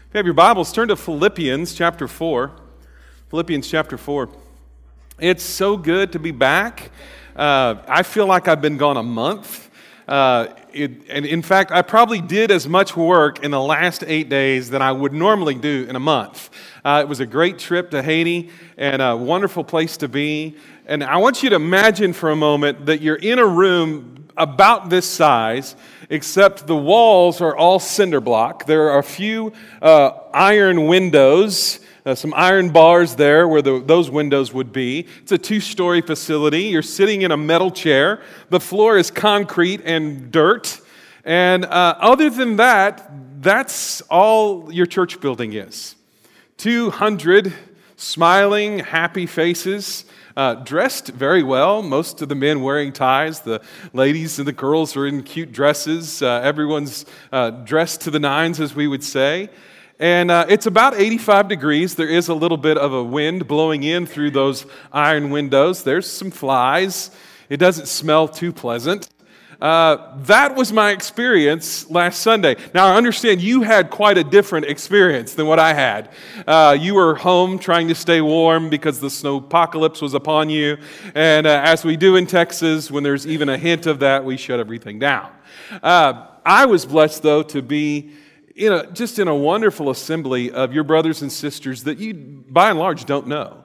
If you have your Bibles, turn to Philippians chapter 4. Philippians chapter 4. It's so good to be back. I feel like I've been gone a month. And in fact, I probably did as much work in the last 8 days than I would normally do in a month. It was a great trip to Haiti and a wonderful place to be. And I want you to imagine for a moment that you're in a room about this size, except the walls are all cinder block. There are a few iron windows, some iron bars there where those windows would be. It's a 2-story facility. You're sitting in a metal chair. The floor is concrete and dirt. And other than that, that's all your church building is. 200 smiling, happy faces. Dressed very well, most of the men wearing ties, the ladies and the girls are in cute dresses, everyone's dressed to the nines, as we would say, and it's about 85 degrees. There is a little bit of a wind blowing in through those iron windows. There's some flies. It doesn't smell too pleasant. That was my experience last Sunday. Now, I understand you had quite a different experience than what I had. You were home trying to stay warm because the snowpocalypse was upon you. And as we do in Texas, when there's even a hint of that, we shut everything down. I was blessed, though, to be just in a wonderful assembly of your brothers and sisters that you, by and large, don't know.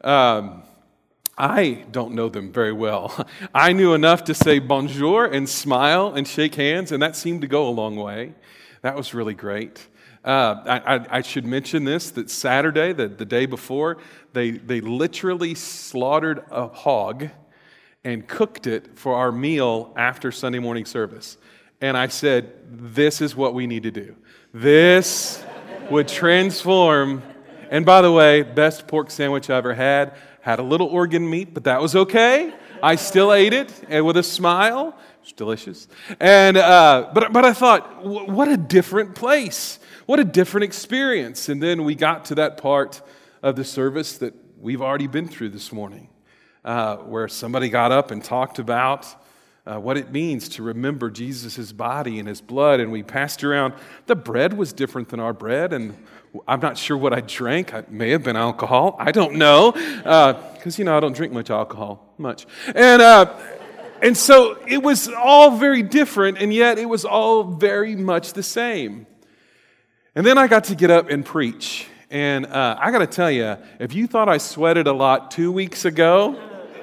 I don't know them very well. I knew enough to say bonjour and smile and shake hands, and that seemed to go a long way. That was really great. I should mention this, that Saturday, the day before, they literally slaughtered a hog and cooked it for our meal after Sunday morning service. And I said, this is what we need to do. This would transform. And by the way, best pork sandwich I ever had. Had a little organ meat, but that was okay. I still ate it, and with a smile. It was delicious. And but I thought, what a different place. What a different experience. And then we got to that part of the service that we've already been through this morning, where somebody got up and talked about what it means to remember Jesus' body and his blood, and we passed around. The bread was different than our bread, and I'm not sure what I drank. It may have been alcohol. I don't know, because, I don't drink much alcohol, And so it was all very different, and yet it was all very much the same. And then I got to get up and preach, and I got to tell you, if you thought I sweated a lot 2 weeks ago,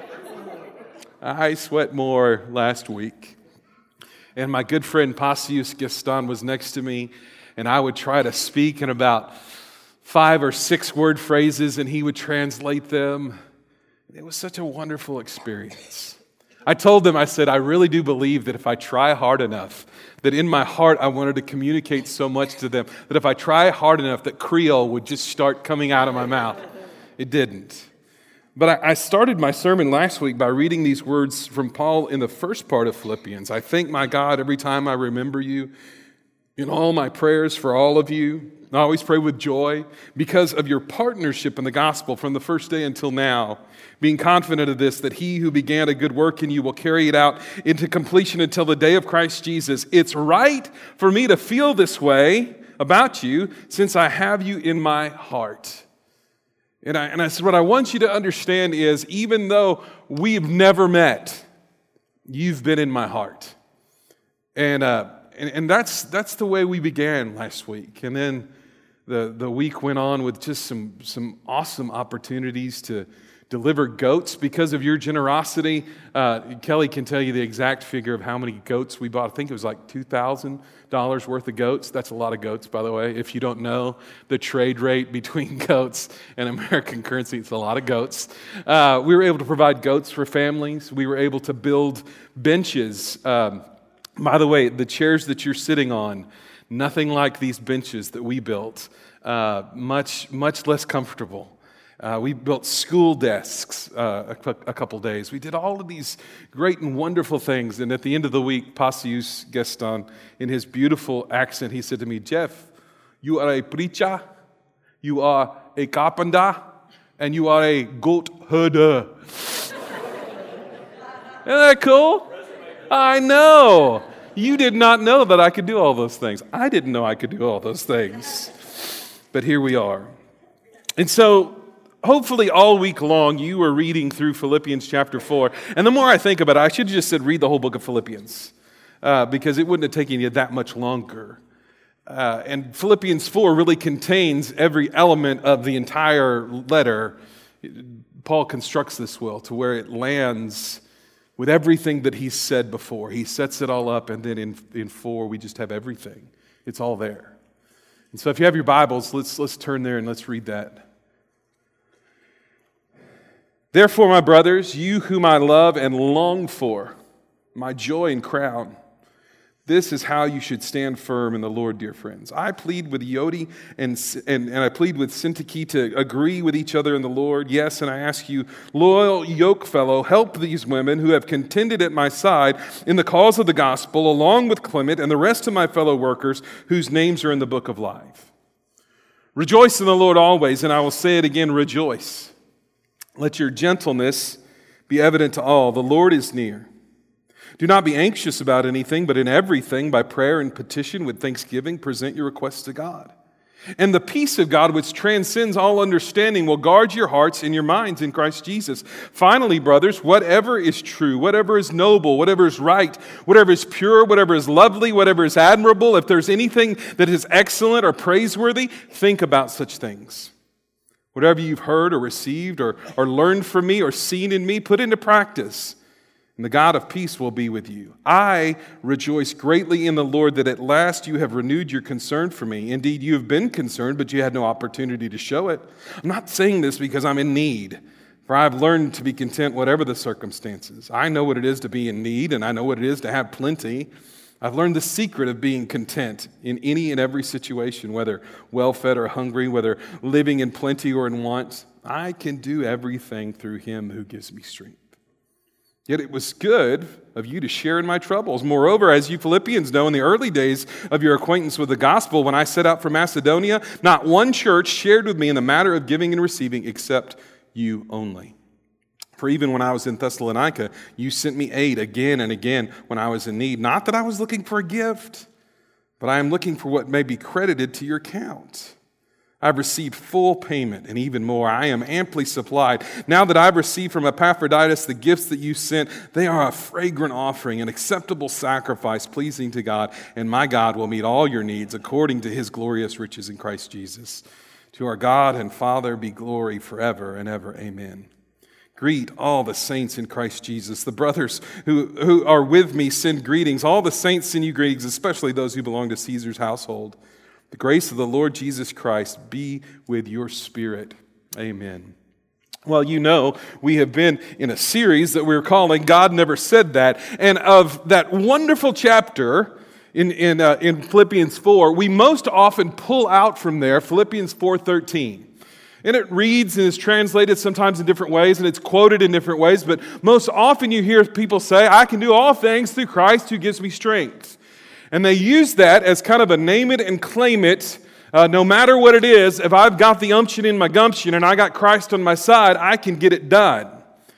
I sweat more last week. And my good friend Passius Gaston was next to me, and I would try to speak in about 5 or 6 word phrases, and he would translate them. It was such a wonderful experience. I told them, I said, I really do believe that if I try hard enough, that in my heart I wanted to communicate so much to them, that if I try hard enough, that Creole would just start coming out of my mouth. It didn't. But I started my sermon last week by reading these words from Paul in the first part of Philippians. I thank my God every time I remember you. In all my prayers for all of you, I always pray with joy because of your partnership in the gospel from the first day until now, being confident of this, that he who began a good work in you will carry it out into completion until the day of Christ Jesus. It's right for me to feel this way about you since I have you in my heart. And I said, what I want you to understand is, even though we've never met, you've been in my heart. And that's the way we began last week. And then the week went on with just some awesome opportunities to deliver goats because of your generosity. Kelly can tell you the exact figure of how many goats we bought. I think it was like $2,000 worth of goats. That's a lot of goats, by the way. If you don't know the trade rate between goats and American currency, it's a lot of goats. We were able to provide goats for families. We were able to build benches. By the way, the chairs that you're sitting on, nothing like these benches that we built. Much less comfortable. We built school desks a couple days. We did all of these great and wonderful things. And at the end of the week, Passius Gaston, in his beautiful accent, he said to me, Jeff, you are a preacher, you are a carpenter, and you are a goat herder. Isn't that cool? I know. You did not know that I could do all those things. I didn't know I could do all those things. but here we are. And so, hopefully all week long you are reading through Philippians chapter 4. And the more I think about it, I should have just said read the whole book of Philippians because it wouldn't have taken you that much longer. And Philippians 4 really contains every element of the entire letter. Paul constructs this will to where it lands with everything that he said before. He sets it all up, and then in 4 we just have everything. It's all there. And so if you have your Bibles, let's turn there and let's read that. Therefore, my brothers, you whom I love and long for, my joy and crown, this is how you should stand firm in the Lord, dear friends. I plead with Yodi and I plead with Syntyche to agree with each other in the Lord. Yes, and I ask you, loyal yokefellow, help these women who have contended at my side in the cause of the gospel, along with Clement and the rest of my fellow workers whose names are in the book of life. Rejoice in the Lord always, and I will say it again, rejoice. Let your gentleness be evident to all. The Lord is near. Do not be anxious about anything, but in everything, by prayer and petition with thanksgiving, present your requests to God. And the peace of God, which transcends all understanding, will guard your hearts and your minds in Christ Jesus. Finally, brothers, whatever is true, whatever is noble, whatever is right, whatever is pure, whatever is lovely, whatever is admirable, if there's anything that is excellent or praiseworthy, think about such things. Whatever you've heard or received or learned from me or seen in me, put into practice, and the God of peace will be with you. I rejoice greatly in the Lord that at last you have renewed your concern for me. Indeed, you have been concerned, but you had no opportunity to show it. I'm not saying this because I'm in need, for I've learned to be content whatever the circumstances. I know what it is to be in need, and I know what it is to have plenty. I've learned the secret of being content in any and every situation, whether well-fed or hungry, whether living in plenty or in want. I can do everything through him who gives me strength. Yet it was good of you to share in my troubles. Moreover, as you Philippians know, in the early days of your acquaintance with the gospel, when I set out for Macedonia, not one church shared with me in the matter of giving and receiving except you only. For even when I was in Thessalonica, you sent me aid again and again when I was in need. Not that I was looking for a gift, but I am looking for what may be credited to your account. I've received full payment, and even more, I am amply supplied. Now that I've received from Epaphroditus the gifts that you sent, they are a fragrant offering, an acceptable sacrifice pleasing to God, and my God will meet all your needs according to his glorious riches in Christ Jesus. To our God and Father be glory forever and ever. Amen. Greet all the saints in Christ Jesus. The brothers who are with me send greetings. All the saints send you greetings, especially those who belong to Caesar's household. The grace of the Lord Jesus Christ be with your spirit. Amen. Well, you know, we have been in a series that we're calling God Never Said That. And of that wonderful chapter in Philippians 4, we most often pull out from there Philippians 4:13. And it reads and is translated sometimes in different ways, and it's quoted in different ways, but most often you hear people say, I can do all things through Christ who gives me strength. And they use that as kind of a name it and claim it. No matter what it is, if I've got the umption in my gumption and I got Christ on my side, I can get it done.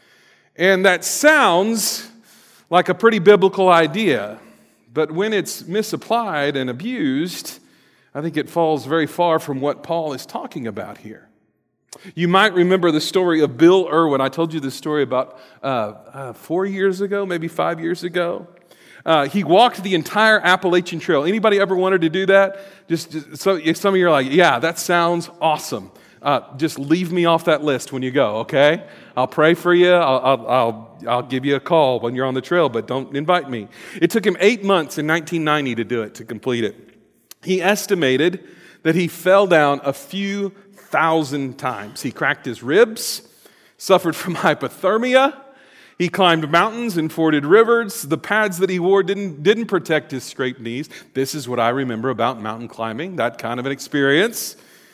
And that sounds like a pretty biblical idea. But when it's misapplied and abused, I think it falls very far from what Paul is talking about here. You might remember the story of Bill Irwin. I told you this story about 4 years ago, maybe 5 years ago. He walked the entire Appalachian Trail. Anybody ever wanted to do that? So some of you are like, yeah, that sounds awesome. Just leave me off that list when you go, okay? I'll pray for you. I'll give you a call when you're on the trail, but don't invite me. It took him 8 months in 1990 to do it, to complete it. He estimated that he fell down a few thousand times. He cracked his ribs, suffered from hypothermia. He climbed mountains and forded rivers. The pads that he wore didn't protect his scraped knees. This is what I remember about mountain climbing, that kind of an experience.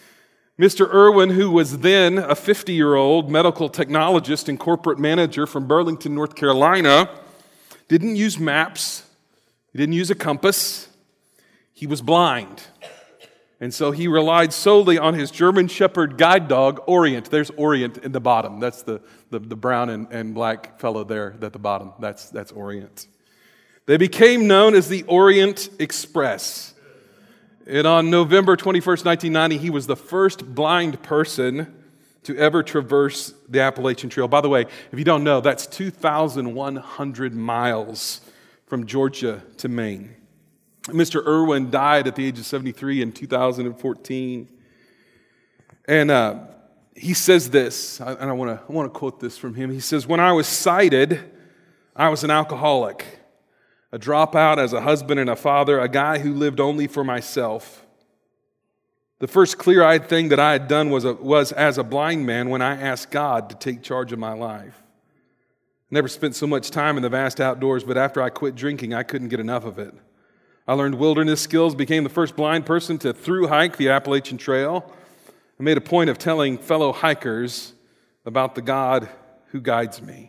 Mr. Irwin, who was then a 50-year-old medical technologist and corporate manager from Burlington, North Carolina, didn't use maps. He didn't use a compass. He was blind. And so he relied solely on his German Shepherd guide dog, Orient. There's Orient in the bottom. That's the brown and black fellow there at the bottom. That's Orient. They became known as the Orient Express. And on November 21st, 1990, he was the first blind person to ever traverse the Appalachian Trail. By the way, if you don't know, that's 2,100 miles from Georgia to Maine. Mr. Irwin died at the age of 73 in 2014. And he says this, and I want to quote this from him. He says, "When I was sighted, I was an alcoholic, a dropout as a husband and a father, a guy who lived only for myself. The first clear-eyed thing that I had done was as a blind man when I asked God to take charge of my life. I never spent so much time in the vast outdoors, but after I quit drinking, I couldn't get enough of it. I learned wilderness skills, became the first blind person to thru-hike the Appalachian Trail. I made a point of telling fellow hikers about the God who guides me."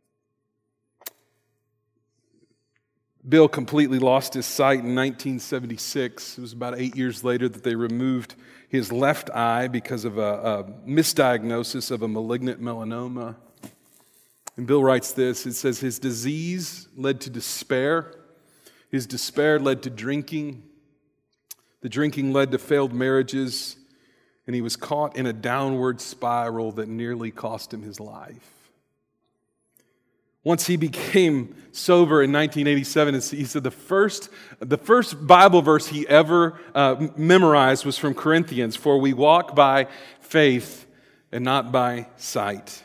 Bill completely lost his sight in 1976. It was about 8 years later that they removed his left eye because of a misdiagnosis of a malignant melanoma. And Bill writes this, it says, "His disease led to despair. His despair led to drinking. The drinking led to failed marriages. And he was caught in a downward spiral that nearly cost him his life. Once he became sober in 1987, he said the first Bible verse he ever memorized was from Corinthians, "For we walk by faith and not by sight."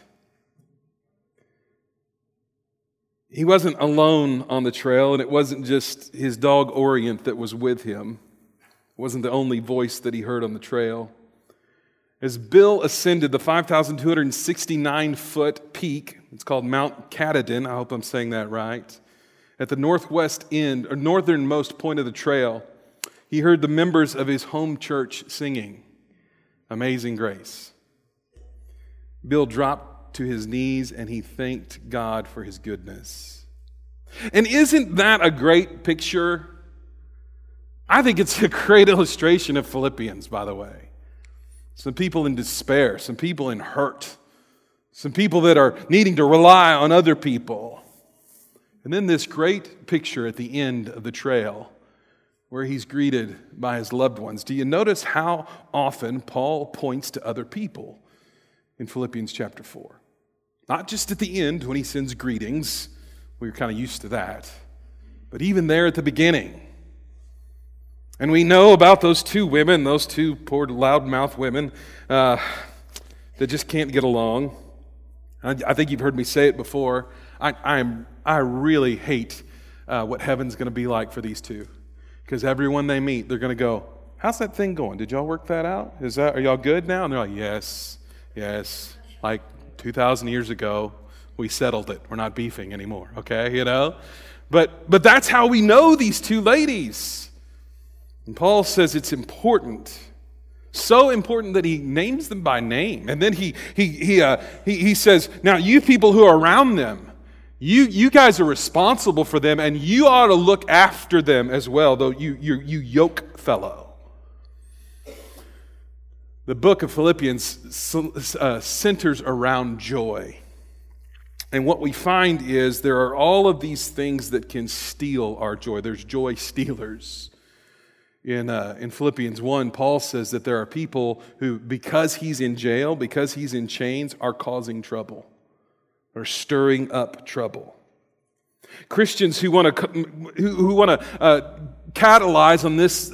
He wasn't alone on the trail, and it wasn't just his dog Orient that was with him. It wasn't the only voice that he heard on the trail. As Bill ascended the 5,269-foot peak, it's called Mount Katahdin, I hope I'm saying that right, at the northwest end, or northernmost point of the trail, he heard the members of his home church singing Amazing Grace. Bill dropped to his knees and he thanked God for his goodness. And isn't that a great picture? I think it's a great illustration of Philippians, by the way. Some people in despair, some people in hurt, some people that are needing to rely on other people. And then this great picture at the end of the trail where he's greeted by his loved ones. Do you notice how often Paul points to other people in Philippians chapter 4? Not just at the end when he sends greetings. We're kind of used to that. But even there at the beginning. And we know about those two women, those two poor loudmouth women that just can't get along. I think you've heard me say it before. I really hate what heaven's going to be like for these two. Because everyone they meet, they're going to go, "How's that thing going? Did y'all work that out? Are y'all good now?" And they're like, yes. Like 2,000 years ago, we settled it. We're not beefing anymore, okay? But that's how we know these two ladies. And Paul says it's important, so important that he names them by name. And then he says, now you people who are around them, you guys are responsible for them, and you ought to look after them as well, though you yoke fellow. The book of Philippians centers around joy. And what we find is there are all of these things that can steal our joy. There's joy stealers. In Philippians 1, Paul says that there are people who, because he's in jail, because he's in chains, are causing trouble, or stirring up trouble. Christians who want to capitalize on this,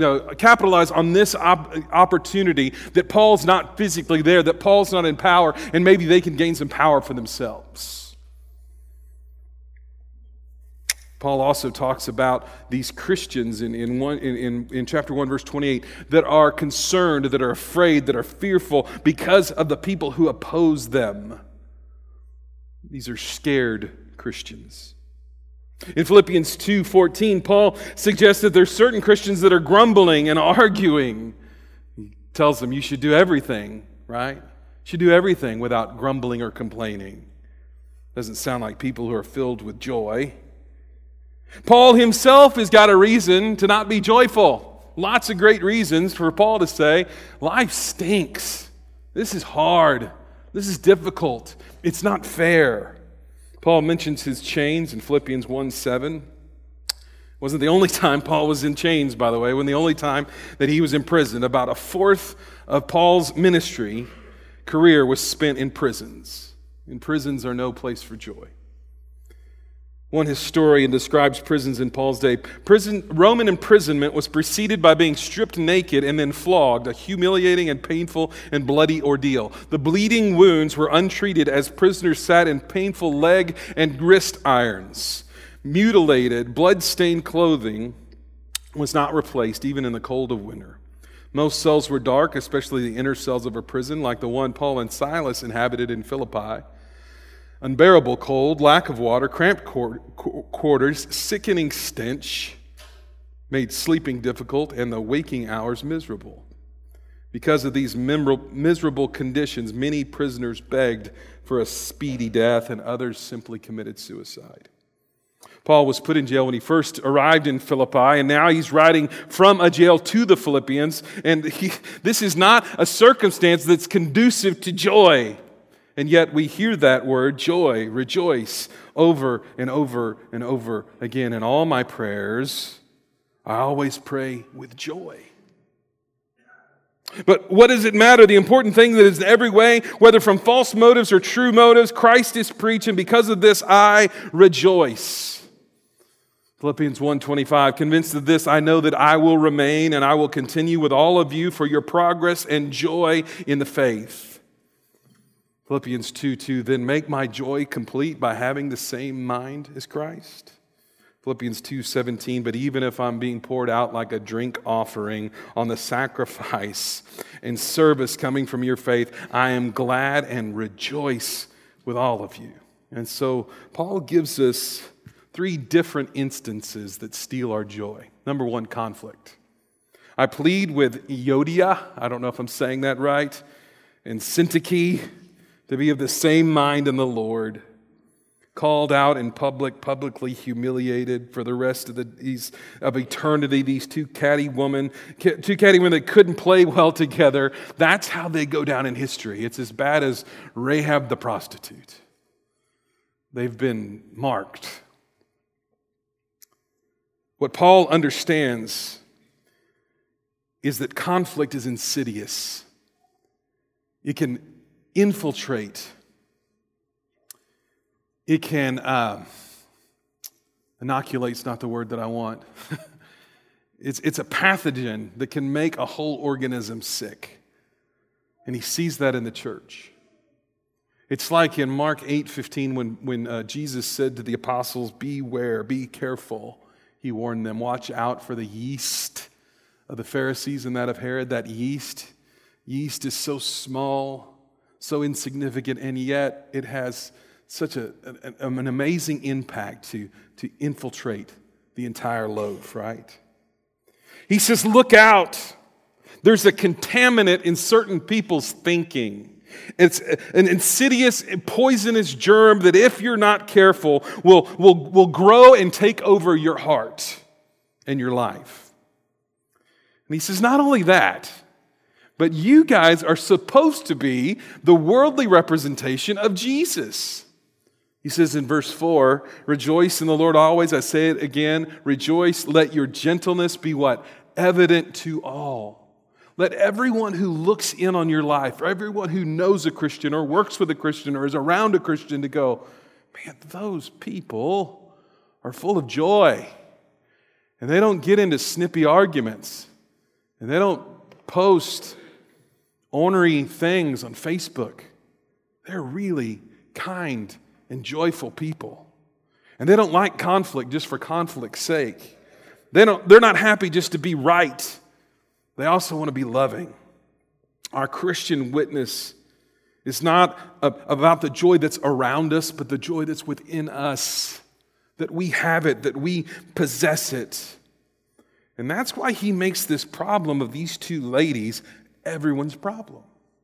opportunity that Paul's not physically there, that Paul's not in power, and maybe they can gain some power for themselves. Paul also talks about these Christians in chapter 1, verse 28, that are concerned, that are afraid, that are fearful because of the people who oppose them. These are scared Christians. In Philippians 2:14, Paul suggests that there's certain Christians that are grumbling and arguing. He tells them you should do everything, right? You should do everything without grumbling or complaining. Doesn't sound like people who are filled with joy. Paul himself has got a reason to not be joyful. Lots of great reasons for Paul to say, life stinks. This is hard. This is difficult. It's not fair. Paul mentions his chains in Philippians 1:7. Wasn't the only time Paul was in chains, by the way. Wasn't the only time that he was in prison. About a fourth of Paul's ministry career was spent in prisons. And prisons are no place for joy. One historian describes prisons in Paul's day. Roman imprisonment was preceded by being stripped naked and then flogged, a humiliating and painful and bloody ordeal. The bleeding wounds were untreated as prisoners sat in painful leg and wrist irons. Mutilated, blood-stained clothing was not replaced, even in the cold of winter. Most cells were dark, especially the inner cells of a prison, like the one Paul and Silas inhabited in Philippi. Unbearable cold, lack of water, cramped quarters, sickening stench made sleeping difficult and the waking hours miserable. Because of these miserable conditions, many prisoners begged for a speedy death and others simply committed suicide. Paul was put in jail when he first arrived in Philippi, and now he's writing from a jail to the Philippians, and this is not a circumstance that's conducive to joy. And yet we hear that word, joy, rejoice, over and over and over again. In all my prayers, I always pray with joy. But what does it matter? The important thing that is in every way, whether from false motives or true motives, Christ is preached, and because of this I rejoice. Philippians 1:25, convinced of this, I know that I will remain and I will continue with all of you for your progress and joy in the faith. Philippians 2:2, then make my joy complete by having the same mind as Christ. Philippians 2:17, but even if I'm being poured out like a drink offering on the sacrifice and service coming from your faith, I am glad and rejoice with all of you. And so Paul gives us three different instances that steal our joy. Number one, conflict. I plead with Euodia, I don't know if I'm saying that right, and Syntyche, to be of the same mind in the Lord, called out in public, publicly humiliated for the rest of eternity. These two catty women that couldn't play well together. That's how they go down in history. It's as bad as Rahab the prostitute. They've been marked. What Paul understands is that conflict is insidious. It can infiltrate. It can inoculate's not the word that I want. It's a pathogen that can make a whole organism sick. And he sees that in the church. It's like in Mark 8:15 when Jesus said to the apostles, beware, be careful. He warned them, watch out for the yeast of the Pharisees and that of Herod. That yeast is so small, so insignificant, and yet it has such an amazing impact to infiltrate the entire loaf, right? He says, look out. There's a contaminant in certain people's thinking. It's an insidious, poisonous germ that if you're not careful will grow and take over your heart and your life. And he says, not only that, but you guys are supposed to be the worldly representation of Jesus. He says in verse 4, rejoice in the Lord always. I say it again, rejoice. Let your gentleness be what? Evident to all. Let everyone who looks in on your life, or everyone who knows a Christian or works with a Christian or is around a Christian to go, man, those people are full of joy. And they don't get into snippy arguments. And they don't post ornery things on Facebook. They're really kind and joyful people. And they don't like conflict just for conflict's sake. They're not happy just to be right. They also want to be loving. Our Christian witness is not about the joy that's around us, but the joy that's within us. That we have it, that we possess it. And that's why he makes this problem of these two ladies everyone's problem.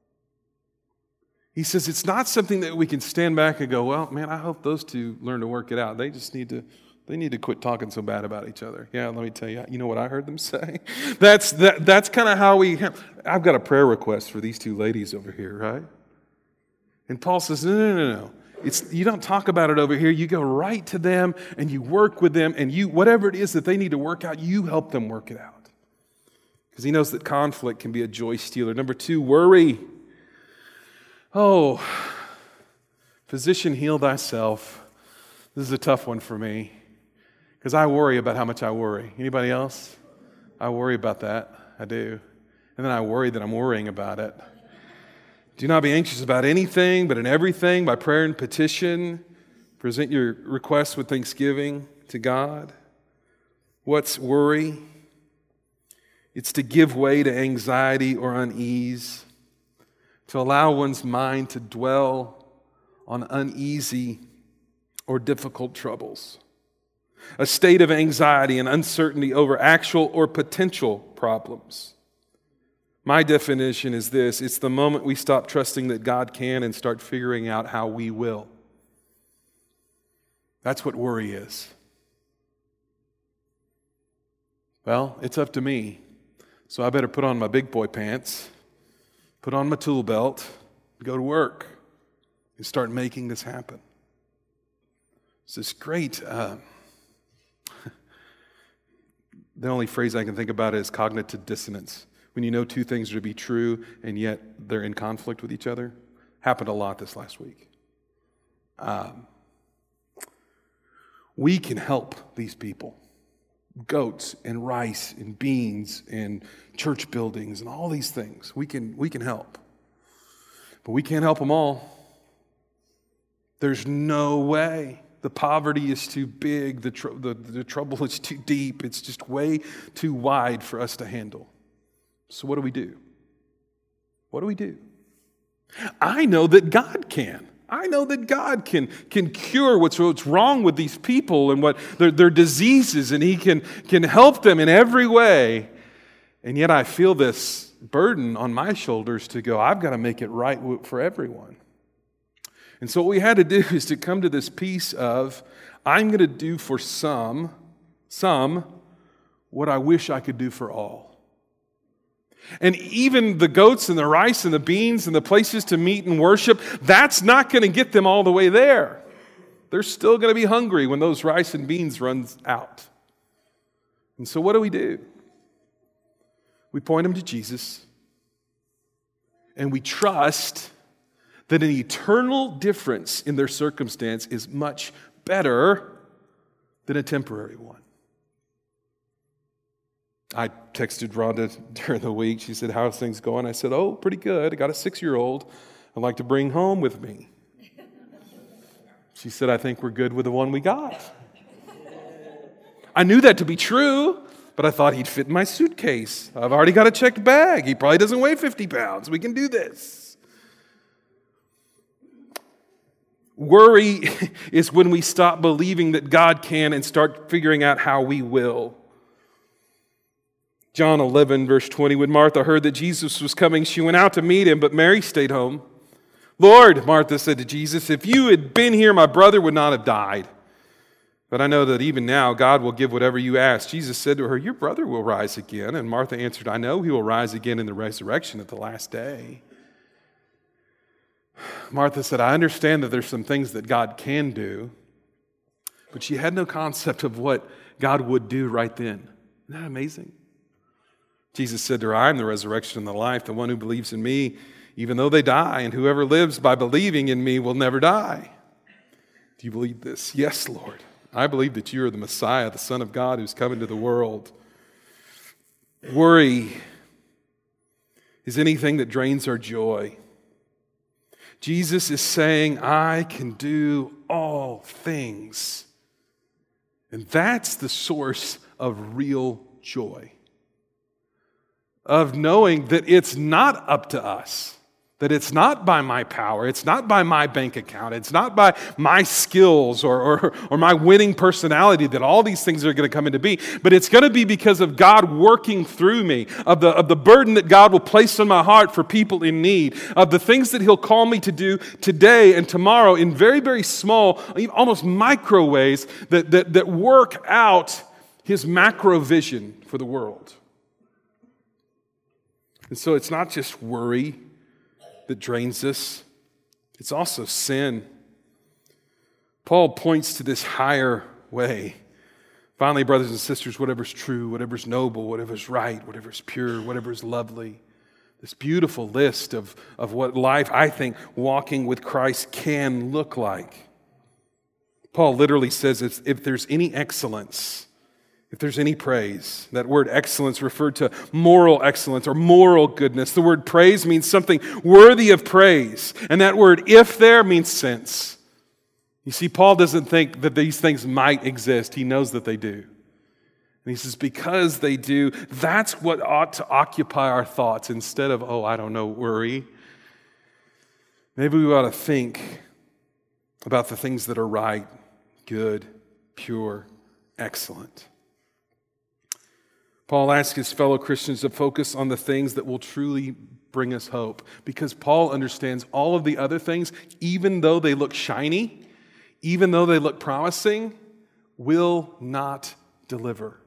He says it's not something that we can stand back and go, well, man, I hope those two learn to work it out. They just need to quit talking so bad about each other. Yeah, let me tell you, you know what I heard them say? That's kind of how I've got a prayer request for these two ladies over here, right? And Paul says, no. You don't talk about it over here. You go right to them and you work with them, and whatever it is that they need to work out, you help them work it out. Because he knows that conflict can be a joy stealer. Number 2, worry. Oh, physician, heal thyself. This is a tough one for me because I worry about how much I worry. Anybody else? I worry about that. I do. And then I worry that I'm worrying about it. Do not be anxious about anything, but in everything, by prayer and petition, present your requests with thanksgiving to God. What's worry? It's to give way to anxiety or unease, to allow one's mind to dwell on uneasy or difficult troubles. A state of anxiety and uncertainty over actual or potential problems. My definition is this: it's the moment we stop trusting that God can and start figuring out how we will. That's what worry is. Well, it's up to me. So I better put on my big boy pants, put on my tool belt, go to work, and start making this happen. It's this great, the only phrase I can think about is cognitive dissonance. When you know two things are to be true and yet they're in conflict with each other. Happened a lot this last week. We can help these people. Goats and rice and beans and church buildings and all these things. We can help. But we can't help them all. There's no way. The poverty is too big. The trouble is too deep. It's just way too wide for us to handle. So what do we do? What do we do? I know that God can. I know that God can cure what's wrong with these people and what their diseases, and He can help them in every way. And yet I feel this burden on my shoulders to go, I've got to make it right for everyone. And so what we had to do is to come to this piece of, I'm going to do for some what I wish I could do for all. And even the goats and the rice and the beans and the places to meet and worship, that's not going to get them all the way there. They're still going to be hungry when those rice and beans runs out. And so what do? We point them to Jesus, and we trust that an eternal difference in their circumstance is much better than a temporary one. I texted Rhonda during the week. She said, how's things going? I said, oh, pretty good. I got a 6-year-old I'd like to bring home with me. She said, I think we're good with the one we got. I knew that to be true, but I thought he'd fit in my suitcase. I've already got a checked bag. He probably doesn't weigh 50 pounds. We can do this. Worry is when we stop believing that God can and start figuring out how we will. John 11, verse 20, when Martha heard that Jesus was coming, she went out to meet him, but Mary stayed home. Lord, Martha said to Jesus, if you had been here, my brother would not have died. But I know that even now God will give whatever you ask. Jesus said to her, your brother will rise again. And Martha answered, I know he will rise again in the resurrection at the last day. Martha said, I understand that there's some things that God can do, but she had no concept of what God would do right then. Isn't that amazing? Jesus said to her, I am the resurrection and the life. The one who believes in me, even though they die, and whoever lives by believing in me will never die. Do you believe this? Yes, Lord. I believe that you are the Messiah, the Son of God who's come into the world. Worry is anything that drains our joy. Jesus is saying, I can do all things. And that's the source of real joy. Of knowing that it's not up to us, that it's not by my power, it's not by my bank account, it's not by my skills or my winning personality that all these things are going to come into being, but it's going to be because of God working through me, of the burden that God will place on my heart for people in need, of the things that He'll call me to do today and tomorrow in very, very small, almost micro ways that work out His macro vision for the world. And so it's not just worry that drains us. It's also sin. Paul points to this higher way. Finally, brothers and sisters, whatever's true, whatever's noble, whatever's right, whatever's pure, whatever's lovely, this beautiful list of what life, I think, walking with Christ can look like. Paul literally says if there's any excellence, if there's any praise, that word excellence referred to moral excellence or moral goodness. The word praise means something worthy of praise. And that word if there means since. You see, Paul doesn't think that these things might exist. He knows that they do. And he says, because they do, that's what ought to occupy our thoughts instead of, worry. Maybe we ought to think about the things that are right, good, pure, excellent. Paul asks his fellow Christians to focus on the things that will truly bring us hope, because Paul understands all of the other things, even though they look shiny, even though they look promising, will not deliver.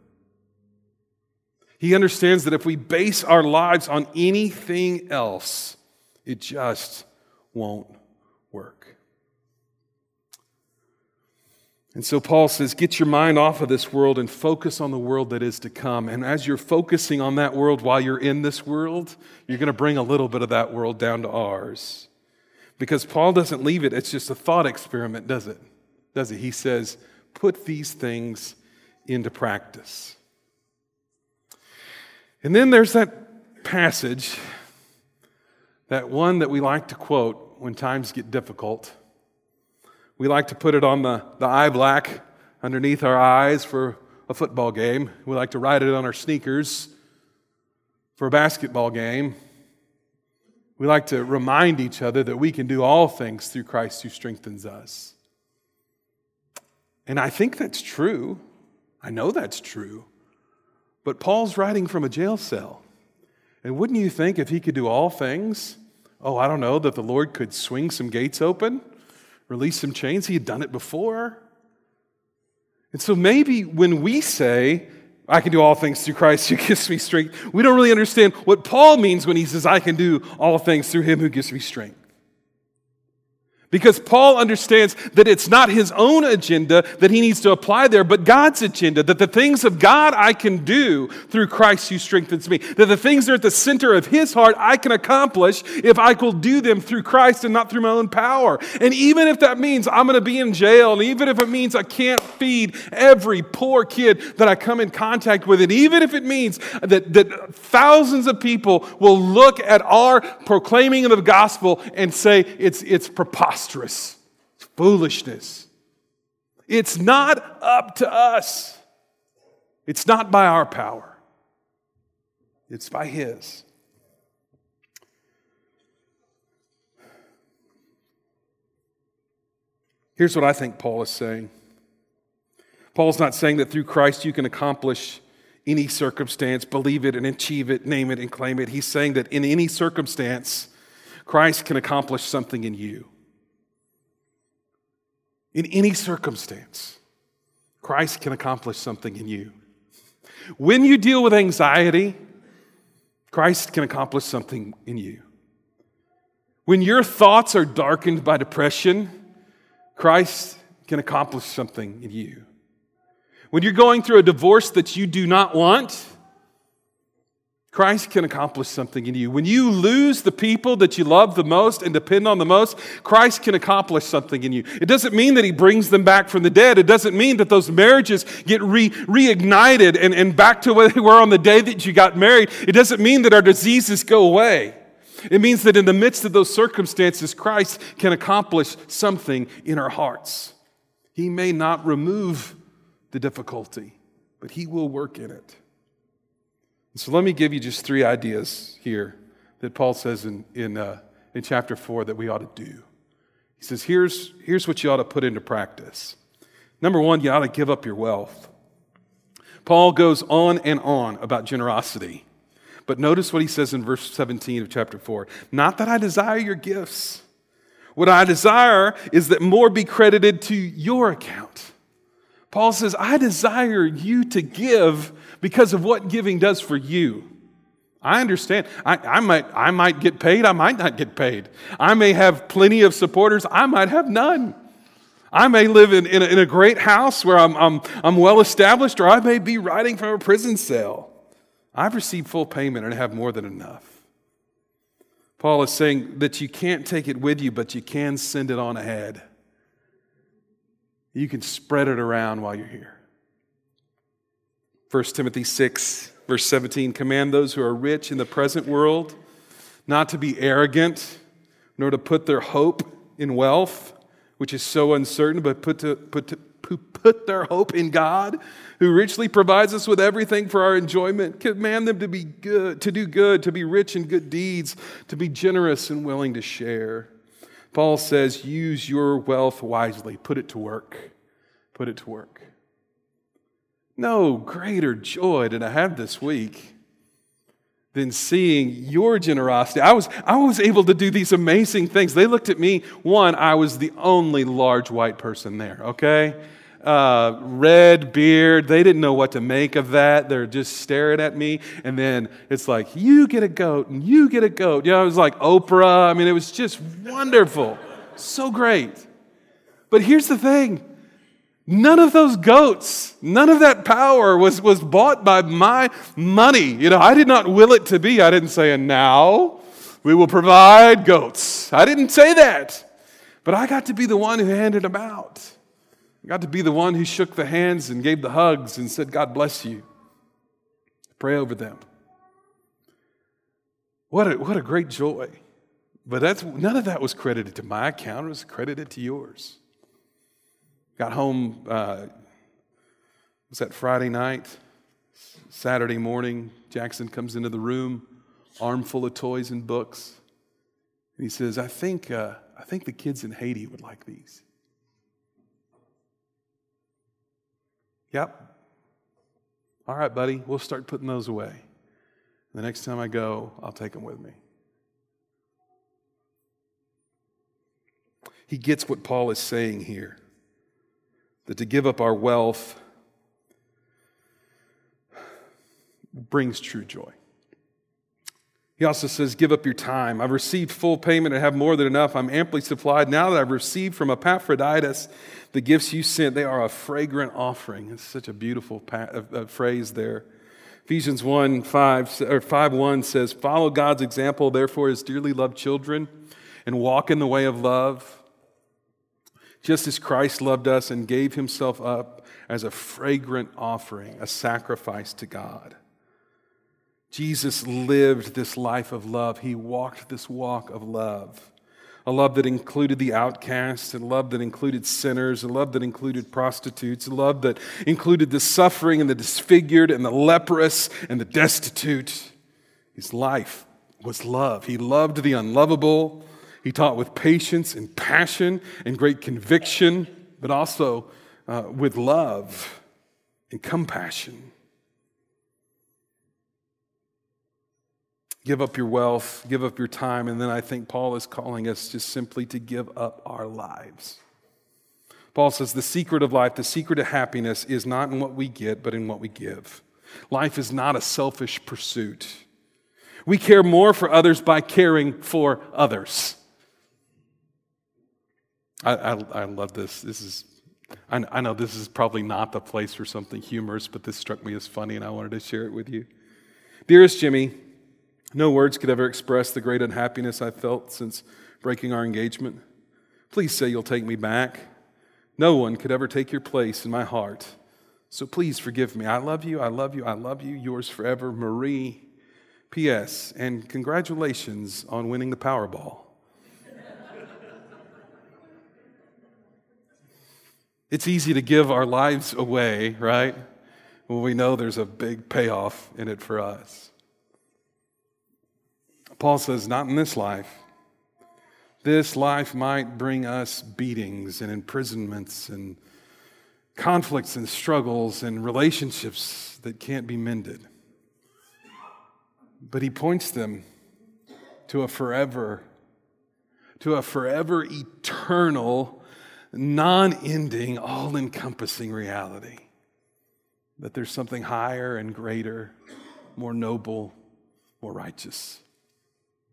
He understands that if we base our lives on anything else, it just won't work. And so Paul says, get your mind off of this world and focus on the world that is to come. And as you're focusing on that world while you're in this world, you're going to bring a little bit of that world down to ours. Because Paul doesn't leave it, it's just a thought experiment, does it? He says, put these things into practice. And then there's that passage, that one that we like to quote when times get difficult. We like to put it on the eye black underneath our eyes for a football game. We like to write it on our sneakers for a basketball game. We like to remind each other that we can do all things through Christ who strengthens us. And I think that's true. I know that's true. But Paul's writing from a jail cell. And wouldn't you think if he could do all things, that the Lord could swing some gates open, release some chains? He had done it before. And so maybe when we say, I can do all things through Christ who gives me strength, we don't really understand what Paul means when he says, I can do all things through him who gives me strength. Because Paul understands that it's not his own agenda that he needs to apply there, but God's agenda, that the things of God I can do through Christ who strengthens me, that the things that are at the center of his heart I can accomplish if I will do them through Christ and not through my own power. And even if that means I'm going to be in jail, and even if it means I can't feed every poor kid that I come in contact with, and even if it means that thousands of people will look at our proclaiming of the gospel and say it's preposterous. It's foolishness. It's not up to us. It's not by our power. It's by his. Here's what I think Paul is saying. Paul's not saying that through Christ you can accomplish any circumstance, believe it and achieve it, name it and claim it. He's saying that in any circumstance, Christ can accomplish something in you. In any circumstance, Christ can accomplish something in you. When you deal with anxiety, Christ can accomplish something in you. When your thoughts are darkened by depression, Christ can accomplish something in you. When you're going through a divorce that you do not want, Christ can accomplish something in you. When you lose the people that you love the most and depend on the most, Christ can accomplish something in you. It doesn't mean that he brings them back from the dead. It doesn't mean that those marriages get reignited and back to where they were on the day that you got married. It doesn't mean that our diseases go away. It means that in the midst of those circumstances, Christ can accomplish something in our hearts. He may not remove the difficulty, but he will work in it. So let me give you just 3 ideas here that Paul says in chapter 4 that we ought to do. He says, here's what you ought to put into practice. Number 1, you ought to give up your wealth. Paul goes on and on about generosity. But notice what he says in verse 17 of chapter 4. Not that I desire your gifts. What I desire is that more be credited to your account. Paul says, I desire you to give because of what giving does for you. I understand. I might get paid. I might not get paid. I may have plenty of supporters. I might have none. I may live in a great house where I'm well established, or I may be writing from a prison cell. I've received full payment and have more than enough. Paul is saying that you can't take it with you, but you can send it on ahead. You can spread it around while you're here. 1 Timothy 6, verse 17, command those who are rich in the present world not to be arrogant, nor to put their hope in wealth, which is so uncertain, but put their hope in God, who richly provides us with everything for our enjoyment. Command them to be good, to do good, to be rich in good deeds, to be generous and willing to share. Paul says, use your wealth wisely. Put it to work. Put it to work. No greater joy did I have this week than seeing your generosity. I was able to do these amazing things. They looked at me. One, I was the only large white person there, okay? Red beard. They didn't know what to make of that. They're just staring at me. And then it's like, you get a goat and you get a goat. You know, it was like Oprah. I mean, it was just wonderful. So great. But here's the thing. None of those goats, none of that power was bought by my money. You know, I did not will it to be. I didn't say, and now we will provide goats. I didn't say that. But I got to be the one who handed them out. I got to be the one who shook the hands and gave the hugs and said, God bless you. Pray over them. What a great joy. But none of that was credited to my account. It was credited to yours. Got home, was that Friday night? Saturday morning, Jackson comes into the room, armful of toys and books. And he says, I think the kids in Haiti would like these. Yep. All right, buddy, we'll start putting those away. The next time I go, I'll take them with me. He gets what Paul is saying here. That to give up our wealth brings true joy. He also says, give up your time. I've received full payment and have more than enough. I'm amply supplied. Now that I've received from Epaphroditus the gifts you sent, they are a fragrant offering. It's such a beautiful phrase there. Ephesians 5:1 says, follow God's example, therefore, as dearly loved children, and walk in the way of love, just as Christ loved us and gave himself up as a fragrant offering, a sacrifice to God. Jesus lived this life of love. He walked this walk of love. A love that included the outcast, a love that included sinners, a love that included prostitutes, a love that included the suffering and the disfigured and the leprous and the destitute. His life was love. He loved the unlovable. He taught with patience and passion and great conviction, but also with love and compassion. Give up your wealth, give up your time, and then I think Paul is calling us just simply to give up our lives. Paul says the secret of life, the secret of happiness is not in what we get, but in what we give. Life is not a selfish pursuit. We care more for others by caring for others. I love this. I know this is probably not the place for something humorous, but this struck me as funny and I wanted to share it with you. Dearest Jimmy, no words could ever express the great unhappiness I've felt since breaking our engagement. Please say you'll take me back. No one could ever take your place in my heart. So please forgive me. I love you, I love you, I love you. Yours forever, Marie. P.S. And congratulations on winning the Powerball. It's easy to give our lives away, right? When we know there's a big payoff in it for us. Paul says, not in this life. This life might bring us beatings and imprisonments and conflicts and struggles and relationships that can't be mended. But he points them to a forever eternal, non-ending, all-encompassing reality. That there's something higher and greater, more noble, more righteous.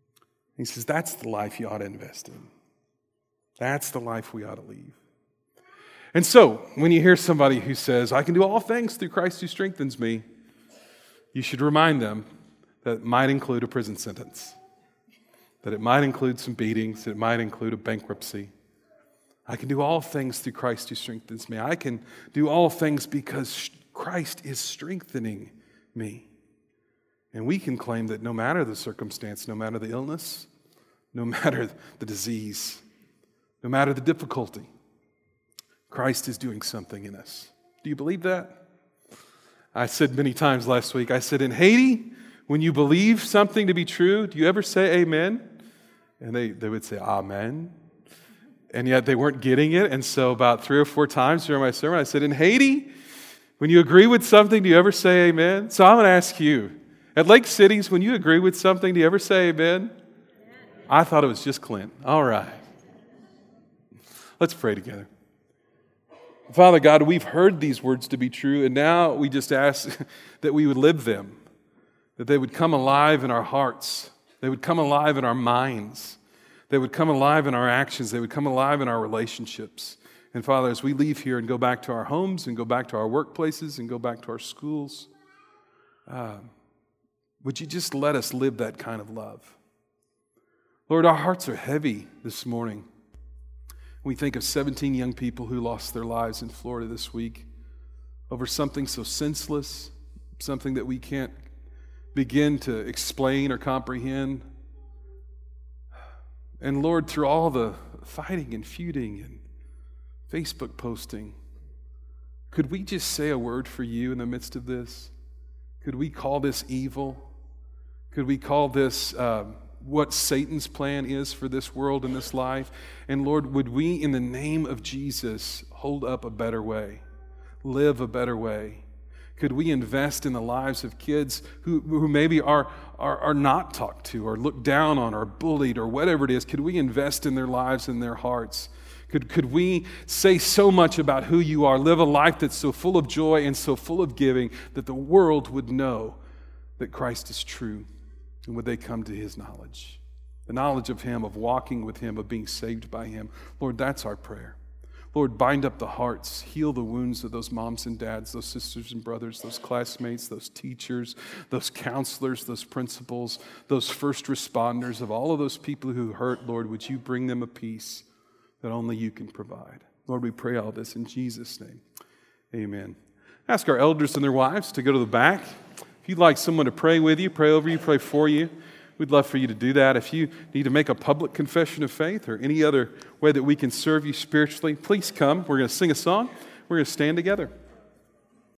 He says that's the life you ought to invest in. That's the life we ought to lead. And so, when you hear somebody who says, I can do all things through Christ who strengthens me, you should remind them that it might include a prison sentence, that it might include some beatings, that it might include a bankruptcy. I can do all things through Christ who strengthens me. I can do all things because Christ is strengthening me. And we can claim that no matter the circumstance, no matter the illness, no matter the disease, no matter the difficulty, Christ is doing something in us. Do you believe that? I said many times last week, I said, in Haiti, when you believe something to be true, do you ever say amen? And they would say amen. And yet they weren't getting it. And so about 3 or 4 times during my sermon, I said, in Haiti, when you agree with something, do you ever say amen? So I'm going to ask you, at Lake Cities, when you agree with something, do you ever say amen? I thought it was just Clint. All right. Let's pray together. Father God, we've heard these words to be true, and now we just ask that we would live them, that they would come alive in our hearts, they would come alive in our minds, they would come alive in our actions, they would come alive in our relationships. And Father, as we leave here and go back to our homes and go back to our workplaces and go back to our schools, would you just let us live that kind of love? Lord, our hearts are heavy this morning. We think of 17 young people who lost their lives in Florida this week over something so senseless, something that we can't begin to explain or comprehend. And Lord, through all the fighting and feuding and Facebook posting, could we just say a word for you in the midst of this? Could we call this evil? Could we call this what Satan's plan is for this world and this life? And Lord, would we, in the name of Jesus, hold up a better way, live a better way? Could we invest in the lives of kids who maybe are not talked to or looked down on or bullied or whatever it is? Could we invest in their lives and their hearts? Could we say so much about who you are, live a life that's so full of joy and so full of giving that the world would know that Christ is true? And would they come to his knowledge? The knowledge of him, of walking with him, of being saved by him. Lord, that's our prayer. Lord, bind up the hearts, heal the wounds of those moms and dads, those sisters and brothers, those classmates, those teachers, those counselors, those principals, those first responders, of all of those people who hurt. Lord, would you bring them a peace that only you can provide? Lord, we pray all this in Jesus' name. Amen. Ask our elders and their wives to go to the back. If you'd like someone to pray with you, pray over you, pray for you, we'd love for you to do that. If you need to make a public confession of faith or any other way that we can serve you spiritually, please come. We're going to sing a song. We're going to stand together.